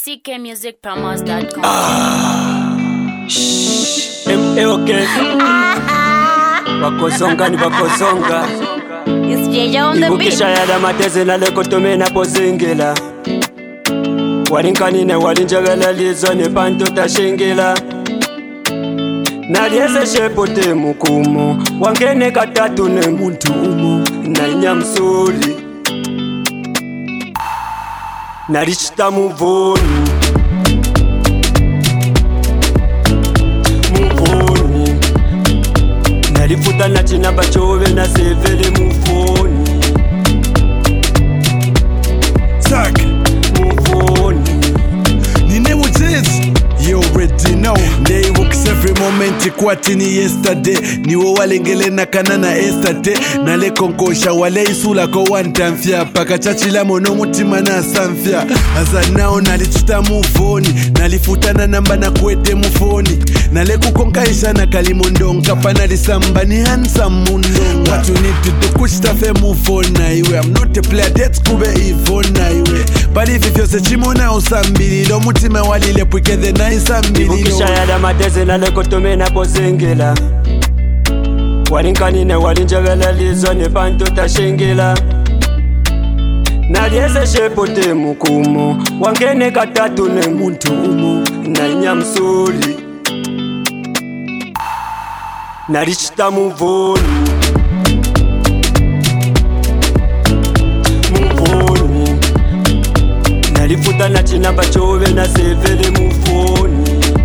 ckmusicpromos.com. Okay. Bakosonga ni bakosonga. It's JJ on the beat. Ibukisha yada mateze na leko tumena pozingila. Walinkanine walinjagala lizo ne panto tashingila. Naliese shepote mukumo wangene katatu ne muntu umu na inyamsuri nalishita muvoni nalifuta na chinamba chove na sevele mufoni Tag mufoni Nine wujezi You already know They works every moment Ikwatini yesterday Niwo walengele na kanana yesterday Nale konkosha wale isula ko one time fia Paka chachila mono mutima na sanfia Aza nao nalichita muvoni Nalifutana namba na kwete mufoni Nale kukonkaisha na kalimondonga Panalisamba ni handsome mundonga What you need to do kushitafe mufoni na iwe I'm not a player that's kube ifoni na iwe Bali vifyose chimona usambili Lo mutima walile pwike the nice ambili Ibukisha yada mateze na leko tumena pozingila. Walinkanine walinjagala lizo ne panto tashingila. Naliese shepote mukumo wangene katatu ne muntu umu na inyamsuri nalishita muvoni nalifuta na chinamba chove na sevele mufoni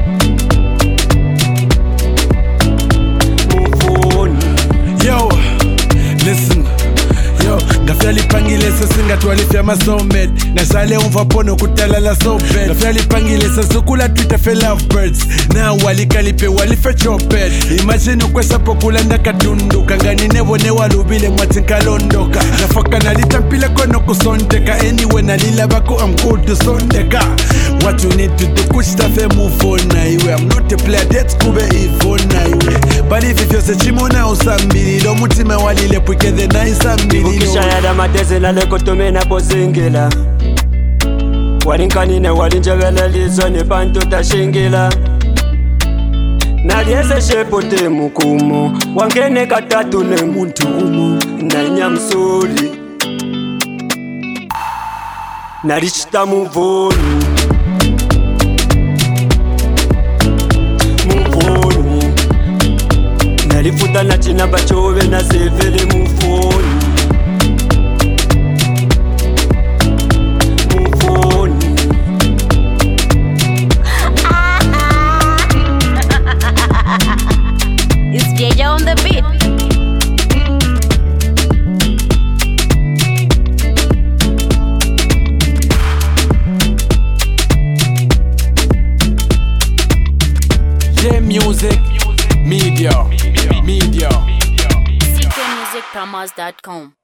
Yo, listen Yo, ngafyali pangile sesinga tualifya masomed Nashale umva pono kutalala so bad Ngafyali pangile sesukula Twitter fe lovebirds Na walikalipe walife choped Imagine ukwesa pokulanda kadundu Kangani nebone walubile mwati nkalondoka Nafaka nalitampile kono kusondeka Anyway nalila bako I'm good to sondeka What you need to do kushitafe move on na iwe I'm not a player that's kube ifon na iwe Bali vifyose chimona usambili Lo mutima walile pwike the nice ambili Ibukisha yada mateze na leko tumena pozingila. Walinkanine walinjagala lizo ne panto tashingila. Naliese shepote mukumo wangene katatu ne muntu umu na inyamsuri nalishita muvoni nalifuta na chinamba chove na sevele mufoni It's JJ on the beat. J Music Media ckmusicpromos.com.